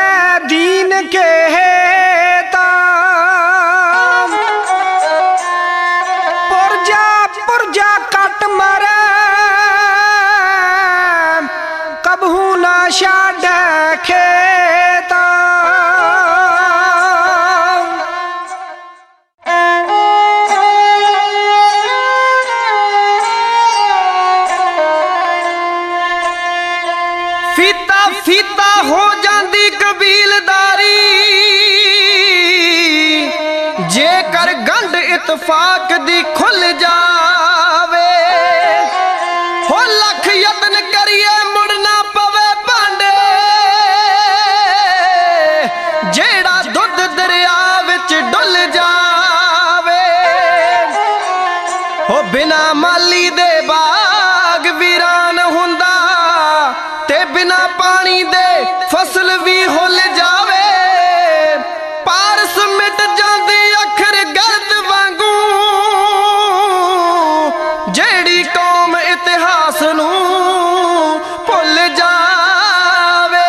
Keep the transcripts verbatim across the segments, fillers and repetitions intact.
दीन के ताम पुरजा पुरजा कट मरे कबहू ना छाड़ खेता। फीता फीता हो जाती कबीलदारी जेकर गंढ इतफाक दी खुल जावे हो लख यतन करिए मुड़ना पवे भांडे जेड़ा दुध दरिया विच डुल जावे हो बिना माली दे बाग वीरान हुंदा ते बिना पानी दे फसल भी हुल जावे पारस मिट जाती अखर गर्द वांगू जेड़ी कौम इतिहास नू भुल जावे।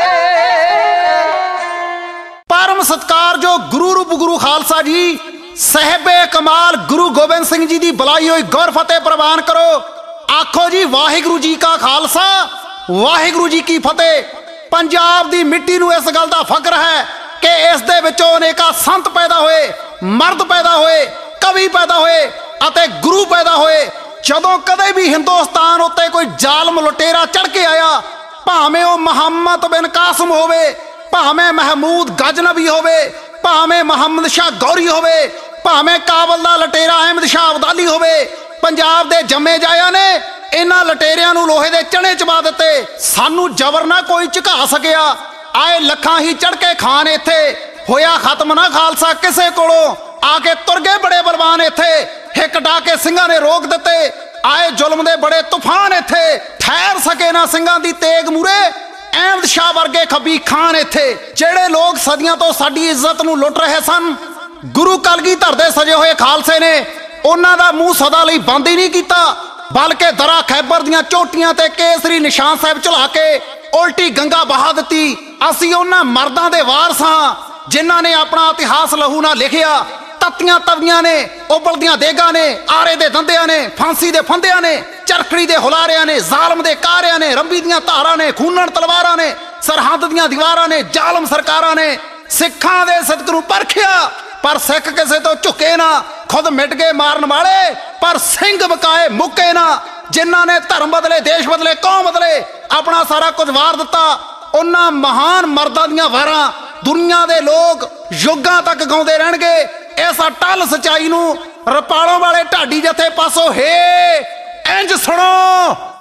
परम सत्कार जो गुरु रूप गुरु खालसा जी साहिबे कमाल गुरु गोबिंद सिंह जी की बुलाई हुई गौर फतेह प्रवान करो। आखो जी वाहिगुरु जी का खालसा वाहिगुरु जी की फतेह। पंजाब की मिट्टी नूं इस गल का फख्र है कि इस दे विचों अनेका संत पैदा होए मर्द पैदा होए कवि पैदा होए अते गुरु पैदा होए। जदों कदे भी हिंदुस्तान उत्ते कोई जालम लुटेरा चढ़ के आया भावें वो मुहम्मद बिन कासिम होवे भावें महमूद गजनबी होवे भावें मुहम्मद शाह गौरी होवे भावें काबल दा लुटेरा अहमद शाह अब्दाली होवे पंजाब दे जम्मे जाया ने इन्हां लुटेरियां नूं लोहे दे चने चबा दिते। सानू जबर ना कोई झुका सकिया आए लखां ही चढ़ के खान इत्थे होया खत्म ना खालसा किसे कोलों आके तुर गए बड़े बलवान इत्थे हिक डाके सिंघां ने रोक दिते आए जुल्म दे बड़े तूफान इत्थे ठहर सके ना सिंघां दी तेग मूरे अहमद शाह वर्गे खब्बी खान इत्थे जेड़े लोग सदियां तो साडी इज्जत नूं लुट रहे सन गुरु कलगीधर दे सजे होए खालसे ने उन्हां दा मूंह सदा लई बंद ही नहीं कीता बल्कि दरा खैबर दियां चोटियां ते केसरी निशान साहिब चढ़ा के उल्टी गंगा बहा दिती। असीं उन्हां मर्दां दे वारस हां जिन्हां ने अपना इतिहास लहू नाल लिखिया। तत्तियां तवियां ने उबलदियां देगां ने आरे दे दंदियां ने फांसी दे फंदियां ने चरखड़ी दे हुलारियां ने जालम दे कारियां ने रंबी दियां धारां ने खूनण तलवारां ने सरहद दियां दीवारां ने जालम सरकारां ने सिखां दे सदक नूं परखिया पर सिख किसे तो झुके ना खुद मिट गए मारन वाले पर सिंह बकाए मुके ना जिन्हां ने धर्म बदले देश बदले कौम बदले अपना सारा कुछ वार दिता। उन्हां महान मर्दां दियां वारां दुनिया दे लोग युगां तक गाउंदे रहणगे। इस अटल सच्चाई नूं रपालों वाले ढाडी जथे पासों हे इंज सुनो।